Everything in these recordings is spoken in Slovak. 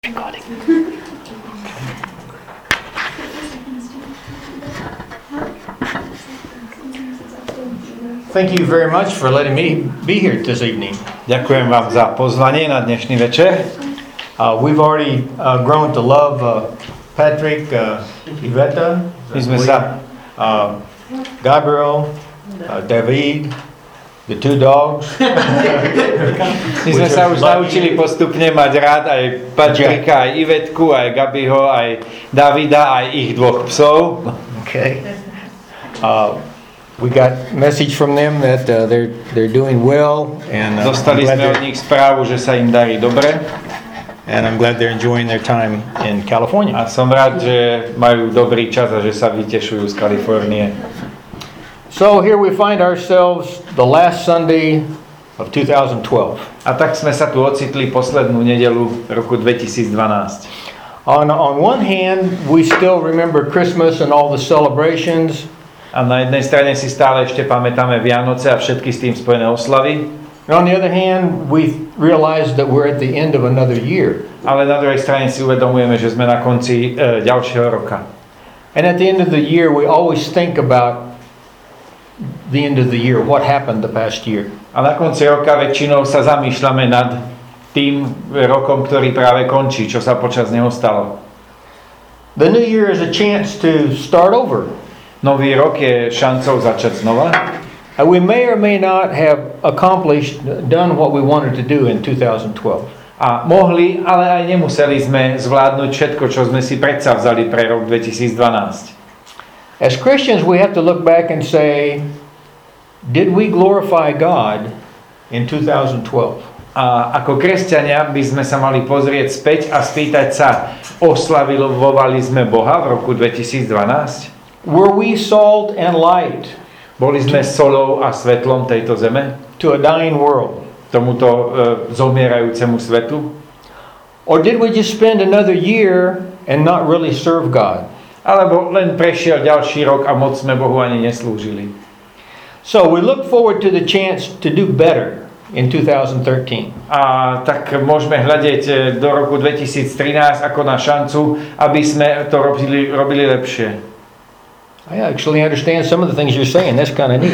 Recording. Thank you very much for letting me be here this evening. Ďakujem vám za pozvanie na dnešný večer. We've already grown to love Patrick, Iveta, My sme sa Gabriel, David, the two dogs. My sme sa už naučili postupne mať rád aj Patrika, aj Ivetku, aj Gabiho, aj Davida, aj ich dvoch psov. Okay. We got message from them that they're doing well, and Dostali sme od nich správu, že sa im darí dobre. And I'm glad they're enjoying their time in California. A som rád, že majú dobrý čas a že sa vytešujú z Kalifornie. So here we find ourselves the last Sunday of 2012. A tak sme sa tu ocitli poslednú nedeľu roku 2012. On one hand, we still remember Christmas and all the celebrations. A na jednej strane si stále ešte pamätáme Vianoce a všetky s tým spojené oslavy. And on the other hand, we realize that we're at the end of another year. Ale na druhej strane si uvedomujeme, že sme na konci ďalšieho roka. And at the end of the year, we always think about the end of the year, what happened the past year. A na konci roka väčšinou sa zamýšľame nad tým rokom, ktorý práve končí, čo sa počas neho stalo. The new year is a chance to start over. Nový rok je šancou začať znova. And we may or may not have done what we wanted to do in 2012. A mohli, ale aj nemuseli sme zvládnuť všetko, čo sme si predsavzali pre rok 2012. As Christians, we have to look back and say, did we glorify God in 2012? A ako kresťania by sme sa mali pozrieť späť a spýtať sa, oslavovali sme Boha v roku 2012? Were we salt and light? Boli sme solou a svetlom tejto zeme? To a dying world? Tomuto zomierajúcemu svetu? Or did we just spend another year and not really serve God? Alebo len prešiel ďalší rok a moc sme Bohu ani neslúžili? So we look forward to the chance to do better in 2013. A tak môžeme hľadiť do roku 2013 ako na šancu, aby sme to robili lepšie. I actually understand some of the things you're saying. That's kind of neat.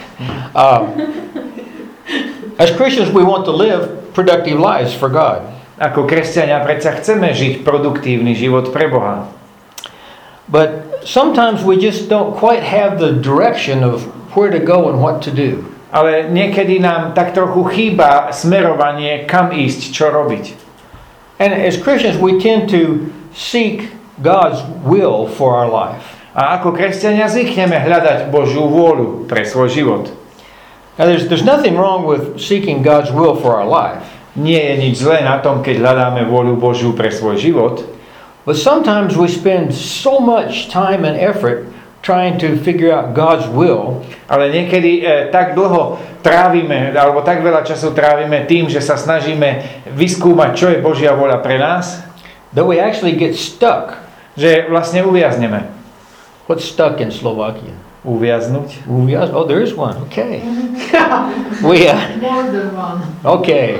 As Christians, we want to live productive lives for God. Ako kresťania predsa chceme žiť produktívny život pre Boha. But sometimes we just don't quite have the direction of where to go and what to do. Ale niekedy nám tak trochu chýba smerovanie, kam ísť, čo robiť. And as Christians, we tend to seek God's will for our life. A ako kresťania zvykneme hľadať Božiu vôľu pre svoj život. Now there's nothing wrong with seeking God's will for our life. Nie je nič zlé na tom, keď hľadáme vôľu Božiu pre svoj život. But sometimes we spend so much time and effort trying to figure out God's will. Ale niekedy tak dlho trávime, alebo tak veľa času trávime tým, že sa snažíme vyskúmať, čo je Božia vôľa pre nás, that we actually get stuck. Že vlastne uviazneme. What's stuck in Slovakia? Uviaznuť. Oh, there is one. Okay. More than one. Okay.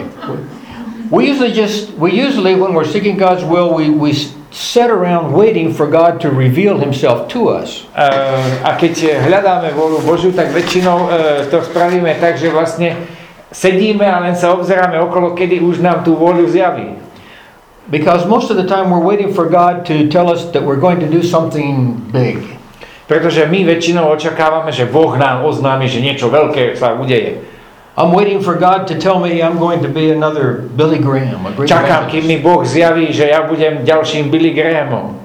We usually when we're seeking God's will, we sit around waiting for God to reveal Himself to us. A keď hľadáme vôľu Božiu, tak väčšinou to spravíme tak, že vlastne sedíme a len sa obzeráme okolo, kedy už nám tú vôľu zjaví. Because most of the time we're waiting for God to tell us that we're going to do something big. Pretože my väčšinou očakávame, že Boh nám oznámi, že niečo veľké sa udeje. I'm waiting for God to tell me I'm going to be another Billy Graham. Čakám, kým mi Boh zjaví, že ja budem ďalším Billy Grahamom.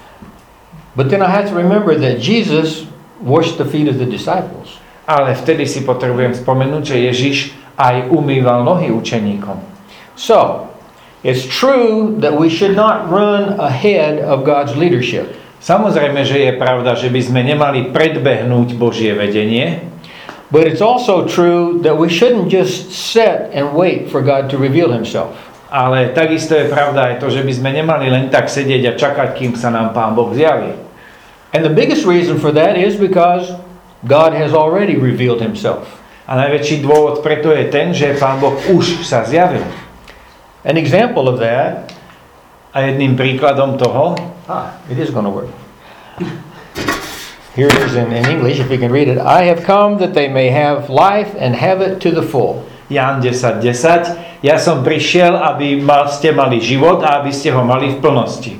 But then I have to remember that Jesus washed the feet of the disciples. Ale vtedy si potrebujem spomenúť, že Ježiš aj umýval nohy učeníkom. So, it's true that we should not run ahead of God's leadership. Samozrejme, že je pravda, že by sme nemali predbehnúť Božie vedenie. But it's also true that we shouldn't just sit and wait for God to reveal Himself. Ale takisto je pravda aj to, že by sme nemali len tak sedieť a čakať, kým sa nám Pán Boh zjaví. And the biggest reason for that is because God has already revealed Himself. A najväčší dôvod preto je ten, že Pán Boh už sa zjavil. An example of that A jedným príkladom toho, it is going to work. Here it is in English, if you can read it. I have come that they may have life and have it to the full. Ján 10:10. Ja som prišiel, aby ste mali život a aby ste ho mali v plnosti.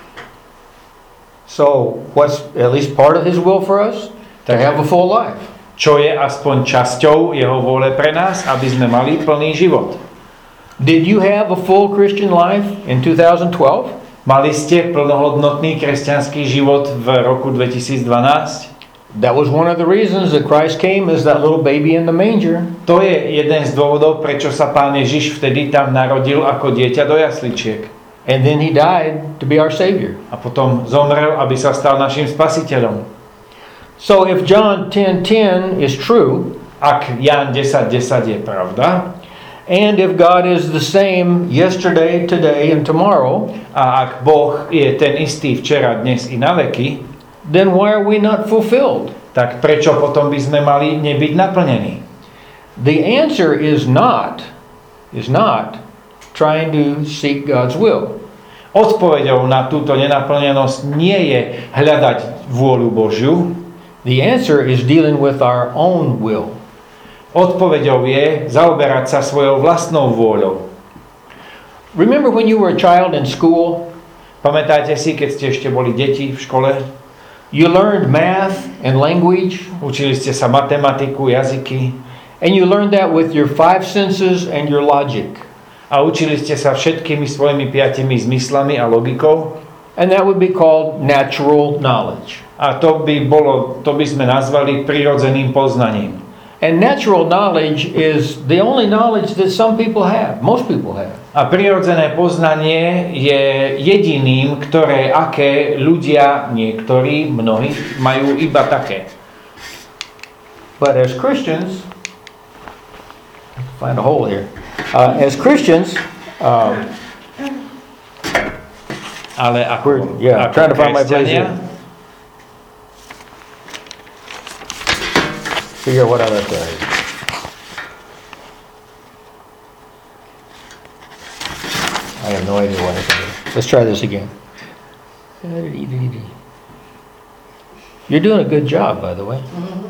So, what's at least part of his will for us? To have a full life. Čo je aspoň časťou jeho vôle pre nás, aby sme mali plný život. Did you have a full Christian life in 2012? Mali ste plnohodnotný kresťanský život v roku 2012? That was one of the reasons that Christ came as that little baby in the manger. To je jeden z dôvodov, prečo sa Pán Ježiš vtedy tam narodil ako dieťa do jasličiek. And then he died to be our Savior. A potom zomrel, aby sa stal našim spasiteľom. So if John 10:10 is true, ak Ján 10:10 je pravda, and if God is the same yesterday, today and tomorrow, a ak Boh je ten istý včera, dnes i na veky, then why are we not fulfilled? tak prečo potom by sme mali nebyť naplnení? The answer is not trying to seek God's will. Odpoveďou na túto nenaplnenosť nie je hľadať vôľu Božiu. The answer is dealing with our own will. Odpoveďou je zaoberať sa svojou vlastnou vôľou. Remember when you were a child in school? Pamätáte si, keď ste ešte boli deti v škole? You learned math and language. Učili ste sa matematiku, jazyky. And you learned that with your 5 senses and your logic. A učili ste sa všetkými svojimi 5 zmyslami a logikou. And that would be called natural knowledge. A to by sme nazvali prirodzeným poznaním. And natural knowledge is the only knowledge that some people have, most people have. A prirodzené poznanie je jediným, aké ľudia, niektorí, mnohí, majú iba také. But as Christians, find a hole here. As Christians, ale ako, I'm trying to find my place here. Figure out what I left there. I have no idea what I can do. Let's try this again. You're doing a good job, by the way.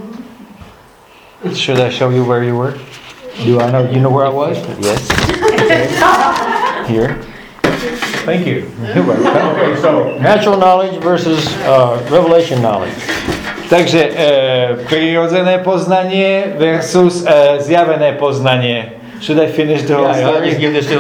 Should I show you where you were? Do I know? You know where I was? Yes. Okay. Here. Thank you. You're welcome. Okay, so natural knowledge versus revelation knowledge. Takže prirodzené poznanie versus zjavené poznanie. Should I finish the whole story? Give this to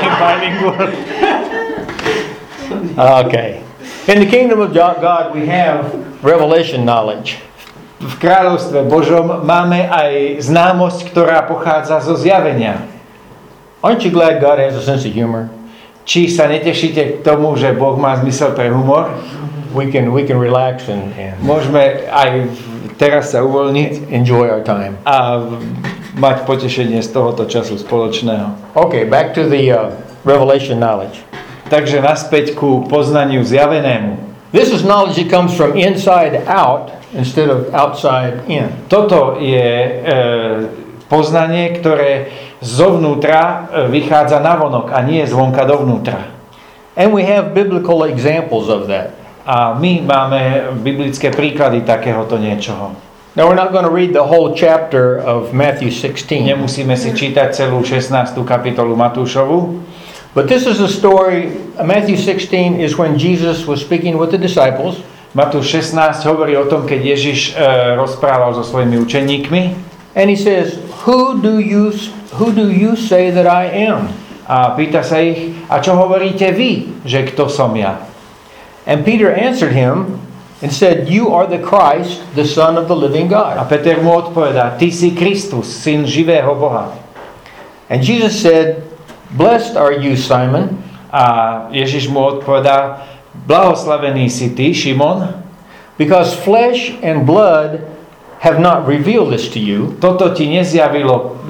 Okay. In the kingdom of God we have revelation knowledge. V kráľovstve Božom máme aj známosť, ktorá pochádza zo zjavenia. Aren't you glad God has a sense of humor? Či sa netešíte k tomu, že Boh má zmysel pre humor? We can relax and môžeme aj teraz sa uvoľniť, enjoy our time a mať potešenie z tohoto času spoločného. Okay, back to the revelation knowledge. Takže naspäť ku poznaniu zjavenému. This is knowledge that comes from inside out instead of outside in. Toto je poznanie, ktoré zovnútra vychádza navonok a nie zvonka dovnútra. And we have biblical examples of that. A my máme biblické príklady takéhoto niečoho. Now we're not going to read the whole chapter of Matthew 16. Nemusíme si čítať celú 16. kapitolu Matúšovu. But this is a story, Matthew 16 is when Jesus was speaking with the disciples. Matúš 16 hovorí o tom, keď Ježiš rozprával so svojimi učeníkmi. And he says, Who do you say that I am? A pýta sa ich, a čo hovoríte vy, že kto som ja? And Peter answered him and said, You are the Christ, the Son of the living A God. Peter mu odpovedá, ty si Kristus, syn živého Boha. And Jesus said, Blessed are you, Simon, A Ježiš mu odpovedá, blahoslavený si ty, Šimon, because flesh and blood have not revealed this to you, toto ti nezjavilo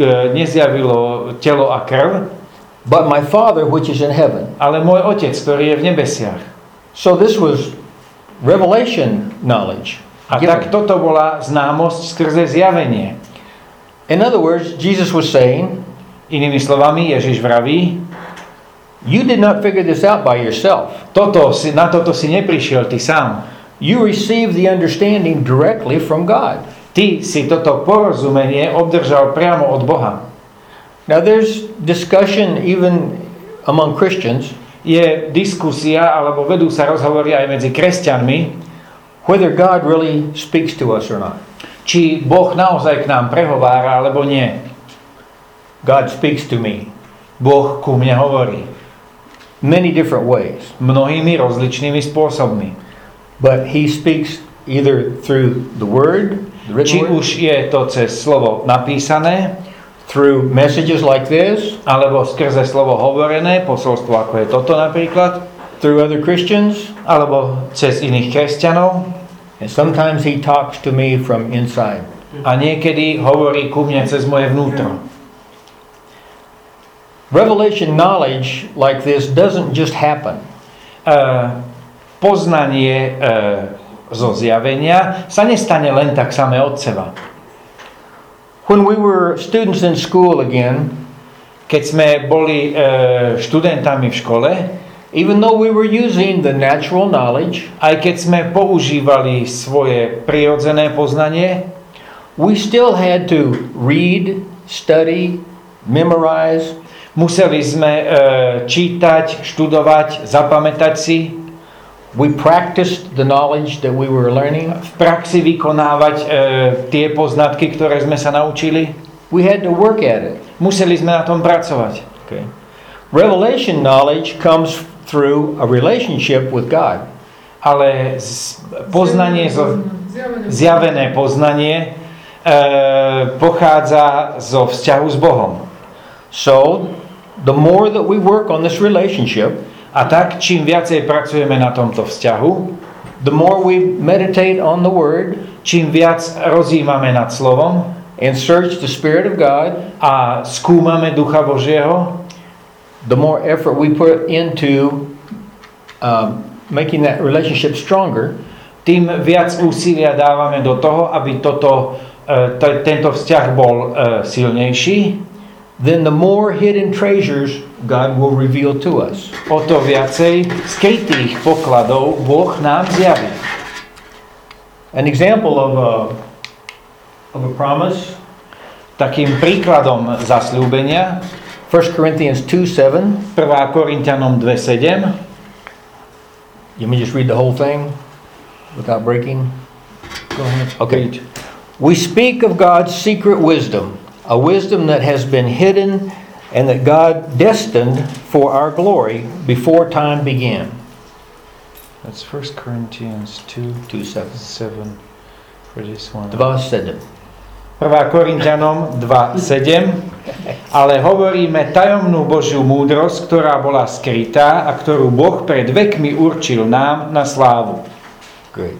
telo a krv, but my Father which is in heaven. ale môj Otec, ktorý je v nebesiach. So this was revelation knowledge. A tak toto bola známosť skrze zjavenie. In other words, Jesus was saying, Inými slovami, Ježiš vraví, You did not figure this out by yourself. Na toto si neprišiel ty sám. You received the understanding directly from God. Ty si toto porozumenie obdržal priamo od Boha. Now there's discussion even among Christians Je diskusia, alebo vedú sa rozhovory aj medzi kresťanmi, whether God really speaks to us or not. či Boh naozaj k nám prehovára, alebo nie. God speaks to me Boh ku mne hovorí many different ways, mnohými rozličnými spôsobmi. but He speaks either through the Word, the Či written word, už je to cez slovo napísané, through messages like this, alebo skrze slovo hovorené, posolstvo ako je toto napríklad, through other Christians, alebo cez iných kresťanov, and sometimes He talks to me from inside. a niekedy hovorí ku mne cez moje vnútro. Revelation knowledge like this doesn't just happen. Poznanie zo zjavenia sa nestane len tak samé od seba. When we were students in school again, Keď sme boli študentami v škole, even though we were using the natural knowledge, aj keď sme používali svoje prirodzené poznanie, we still had to read, study, memorize, museli sme čítať, študovať, zapamätať si, we practiced the knowledge that we were learning. v praxi vykonávať tie poznatky, ktoré sme sa naučili. We had to work at it. Museli sme na tom pracovať. Okay. Revelation knowledge comes through a relationship with God. Ale poznanie, zjavené poznanie pochádza zo vzťahu s Bohom. So, the more that we work on this relationship, A tak, čím viacej pracujeme na tomto vzťahu, the more we meditate on the Word čím viac rozjímame nad slovom and search the Spirit of God, a skúmame Ducha Božieho, the more effort we put into making that relationship stronger, tým viac úsilia dávame do toho, aby tento vzťah bol silnejší, then the more hidden treasures God will reveal to us. o to viacej skrytých pokladov Boh nám zjaví. An example of a promise, Takým príkladom zasľúbenia 1 Corinthians 2:7. 1. Korinťanom 2:7. You may just read the whole thing without breaking. Go ahead. Okay. We speak of God's secret wisdom, a wisdom that has been hidden and that God destined for our glory before time began. That's 1 Corinthians 2:7. 2:7 for this one. 2:7. 1. Korinťanom 2:7. Ale hovoríme tajomnú Božiu múdrosť, ktorá bola skrytá a ktorú Boh pred vekmi určil nám na slávu. Great.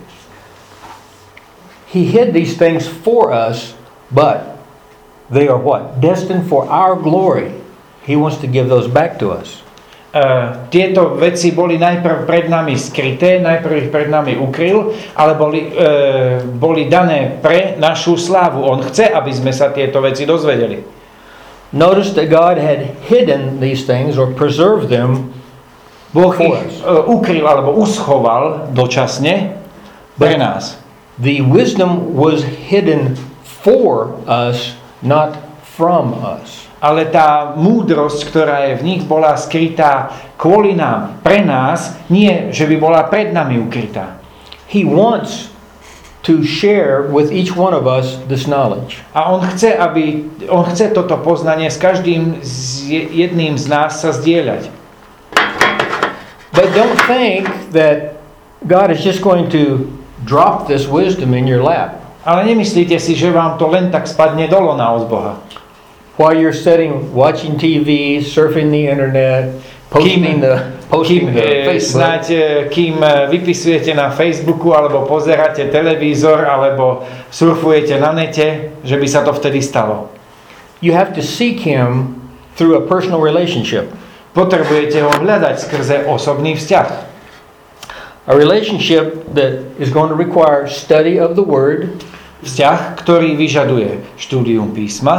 He hid these things for us, but they are what? Destined for our glory. He wants to give those back to us. Tieto veci boli najprv pred nami skryté, najprv ich pred nami ukryl, ale boli dané pre našu slávu. On chce, aby sme sa tieto veci dozvedeli. Notice that God had hidden these things or preserved them Boh for ich us. ukryl alebo uschoval dočasne pre nás. The wisdom was hidden for us, not from us. Ale tá múdrosť, ktorá je v nich, bola skrytá kvôli nám, pre nás, nie, že by bola pred nami ukrytá. He wants to share with each one of us this knowledge. A on chce toto poznanie s každým jedným z nás sa zdieľať. But don't think that God is just going to drop this wisdom in your lap. Ale nemyslíte si, že vám to len tak spadne do lona od Boha. While you're sitting, watching TV, surfing the internet, posting the Facebook. Kým vypisujete na Facebooku, alebo pozeráte televízor, alebo surfujete na nete, že by sa to vtedy stalo. You have to seek Him through a personal relationship. Potrebujete ho hľadať skrze osobný vzťah. A relationship that is going to require study of the Word, Vzťah, ktorý vyžaduje štúdium písma,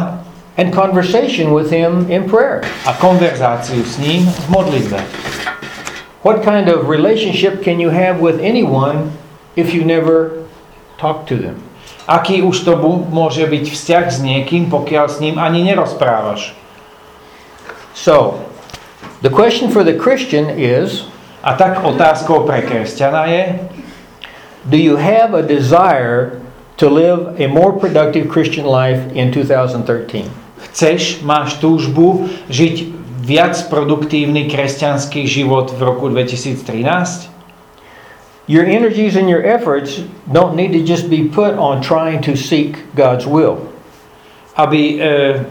and conversation with Him in prayer. A konverzáciu s ním v modlitbe. What kind of relationship can you have with anyone if you never talk to them? Aký už to môže byť vzťah s niekým, pokiaľ s ním ani nerozprávaš? So, the question for the Christian is, A tak otázkou pre kresťana je, do you have a desire to live a more productive Christian life in 2013? máš túžbu žiť viac produktívny kresťanský život v roku 2013? Your energies and your efforts don't need to just be put on trying to seek God's will. Aby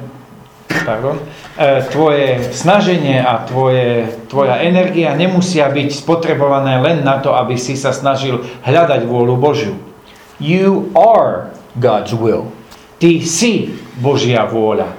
tvoje snaženie a tvoja energia nemusia byť spotrebované len na to, aby si sa snažil hľadať vôľu Božiu. You are God's will. Ty si Božia vôľa.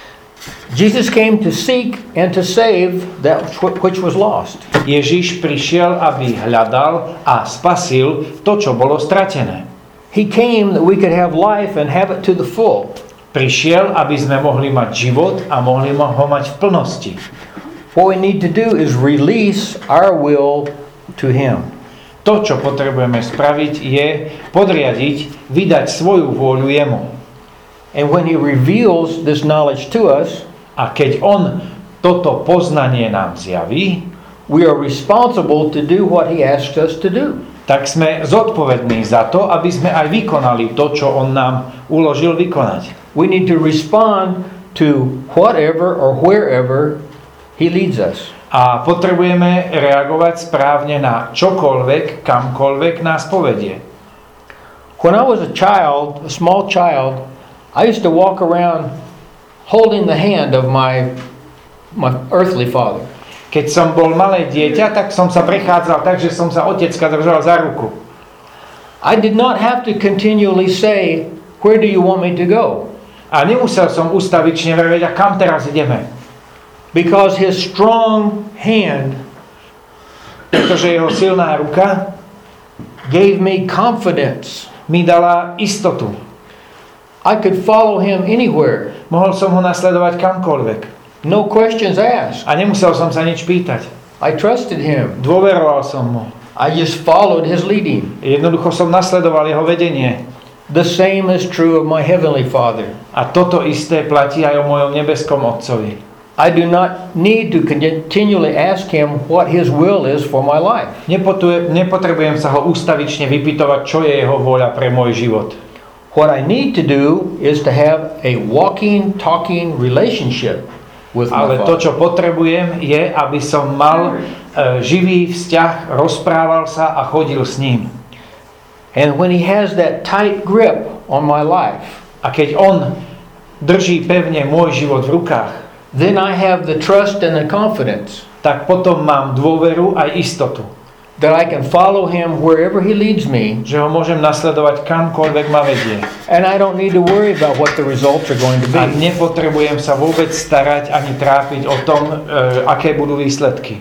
Jesus came to seek and to save that which was lost. Ježiš prišiel, aby hľadal a spasil to, čo bolo stratené. He came that we could have life and have it to the full. Prišiel, aby sme mohli mať život a mohli ho mať v plnosti. What we need to do is release our will to Him. To, čo potrebujeme spraviť, je podriadiť, vydať svoju vôľu jemu. And when He reveals this knowledge to us, a keď on toto poznanie nám zjaví, we are responsible to do what He asked us to do. Tak sme zodpovední za to, aby sme aj vykonali to, čo on nám uložil vykonať. We need to respond to whatever or wherever He leads us. A potrebujeme reagovať správne na čokoľvek, kamkoľvek nás povedie. When I was a child, a small child, I used to walk around holding the hand of my earthly father. Keď som bol malé dieťa, tak som sa prechádzal tak, že som sa otecka držal za ruku. I did not have to continually say, "Where do you want me to go?" A nemusel som ustavične vraviť, a kam teraz ideme? Because His strong hand Pretože jeho silná ruka gave me confidence. mi dala istotu. I could follow Him anywhere. Mohol som ho nasledovať kamkoľvek. No questions asked. A nemusel som sa nič pýtať. I trusted Him. Dôveroval som mu. I just followed His leading. Jednoducho som nasledoval jeho vedenie. The same is true of my Heavenly Father. A toto isté platí aj o mojom nebeskom Otcovi. I do not need to continually ask Him what His will is for my life. Nepotrebujem sa ho ustavične vypytovať, čo je jeho vôľa pre môj život. What I need to do is to have a walking, talking relationship with my Ale to, Father. čo potrebujem, je, aby som mal živý vzťah, rozprával sa a chodil s ním. And when He has that tight grip on my life, A keď on drží pevne môj život v rukách, then I have the trust and the confidence tak potom mám dôveru aj istotu, that I can follow Him wherever He leads me, že ho môžem nasledovať kamkoľvek ma vedie. and I don't need to worry about what the results are going to A be. nepotrebujem sa vôbec starať ani trápiť o tom, aké budú výsledky.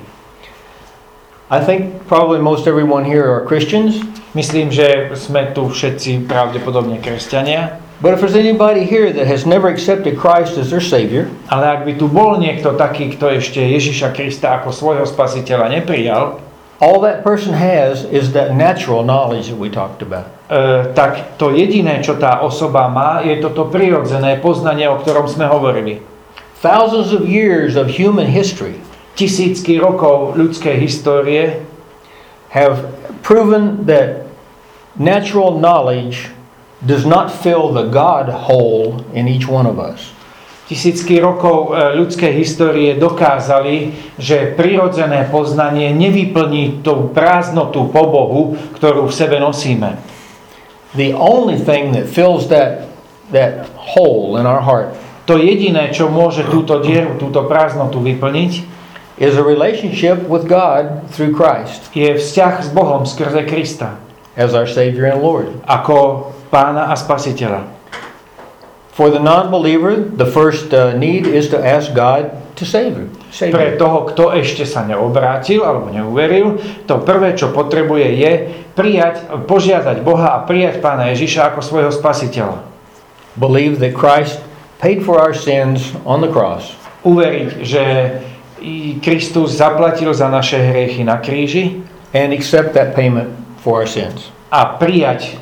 I think probably most everyone here are Christians, Myslím, že sme tu všetci pravdepodobne kresťania, but if there's anybody here that has never accepted Christ as their Savior, ale ak by tu bol niekto taký, kto ešte Ježiša Krista ako svojho spasiteľa neprijal, all that person has is that natural knowledge that we talked about. tak to jediné, čo tá osoba má, je toto prirodzené poznanie, o ktorom sme hovorili. Thousands of years of human history Tisícky rokov ľudskej histórie have proven that natural knowledge does not fill the God hole in each one of us. Tisícky rokov ľudskej histórie dokázali, že prirodzené poznanie nevyplní tú prázdnotu po Bohu, ktorú v sebe nosíme. The only thing that fills that hole in our heart To jediné, čo môže túto dieru, túto prázdnotu vyplniť, is a relationship with God through Christ je vzťah s Bohom skrze Krista as our Savior and Lord. ako Pána a Spasiteľa. For the non-believer, the first need is to ask God to save him. Pre toho, kto ešte sa neobrátil alebo neuveril, to prvé, čo potrebuje, je požiadať Boha a prijať Pána Ježiša ako svojho Spasiteľa. Believe that Christ paid for our sins on the cross, uveriť, že Kristus zaplatil za naše hriechy na kríži and accept that payment for our sins. a prijať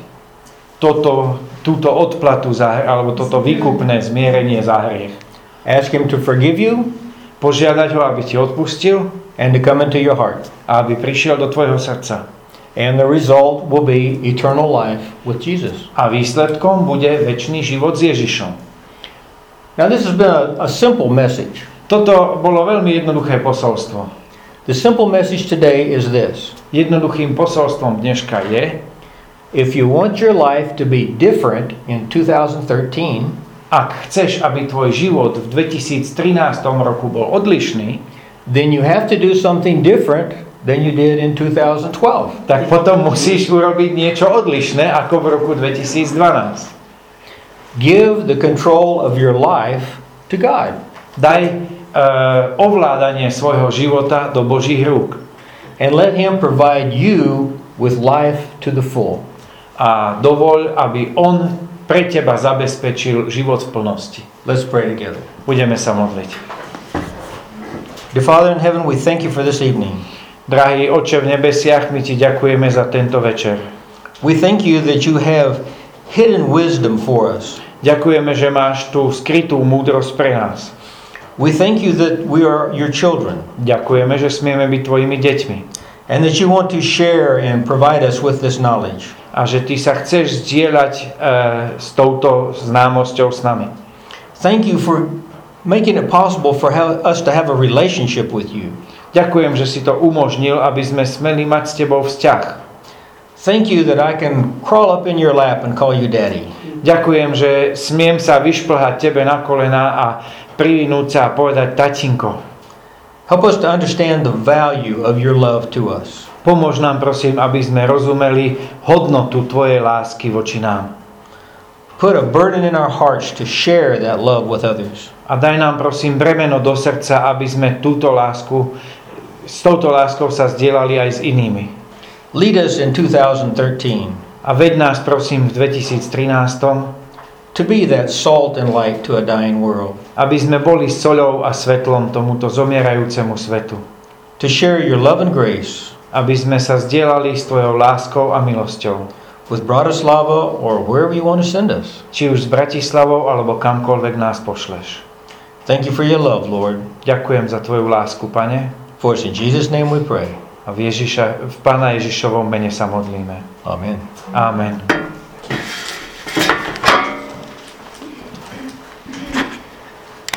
túto odplatu alebo toto výkupné zmierenie za hriech. Ask Him to forgive you Požiadať ho, aby ti odpustil and to come into your heart. a aby prišiel do tvojho srdca. And the result will be eternal life with Jesus. A výsledkom bude večný život s Ježišom. Now this has been a simple message. Toto bolo veľmi jednoduché posolstvo. The simple message today is this. Jednoduchým posolstvom dneška je: If you want your life to be different in 2013, ak chceš, aby tvoj život v 2013 roku bol odlišný, then you have to do something different than you did in 2012. tak potom musíš urobiť niečo odlišné ako v roku 2012. Give the control of your life to God. Daj ovládanie svojho života do Božích rúk And let Him provide you with life to the full. a dovoľ, aby on pre teba zabezpečil život v plnosti. Let's pray together. Budeme sa modliť. Dear Father in heaven, we thank you for this evening. Drahý Otče v nebesiach, my ti ďakujeme za tento večer. We thank you that you have hidden wisdom for us. Ďakujeme, že máš tú skrytú múdrosť pre nás. We thank you that we are your children Ďakujeme, že smieme byť tvojimi deťmi and that you want to share and provide us with this knowledge. a že ty sa chceš zdieľať s touto známosťou s nami. Thank you for making it possible for us to have a relationship with you. Ďakujem, že si to umožnil, aby sme smeli mať s tebou vzťah. Thank you that I can crawl up in your lap and call you daddy. Ďakujem, že smiem sa vyšplhať tebe na kolená a privinúť sa a povedať: tatinko. Help us to understand the value of your love to us. Pomôž nám, prosím, aby sme rozumeli hodnotu tvojej lásky voči nám. Put a burden in our hearts to share that love with others. A daj nám, prosím, bremeno do srdca, aby sme s touto láskou sa zdieľali aj s inými. Lead us in 2013 A veď nás, prosím, v 2013, to be that salt and light to a dying world. aby sme boli soľou a svetlom tomuto zomierajúcemu svetu. To share your love and grace Aby sme sa zdieľali s tvojou láskou a milosťou. with Bratislava or wherever you want to send us. Či už s Bratislavou, alebo kamkoľvek nás pošleš. Thank you for your love, Lord. Ďakujem za tvoju lásku, Pane. For it's in Jesus' name we pray. A v Pána Ježišovom mene sa modlíme. Amen. Amen.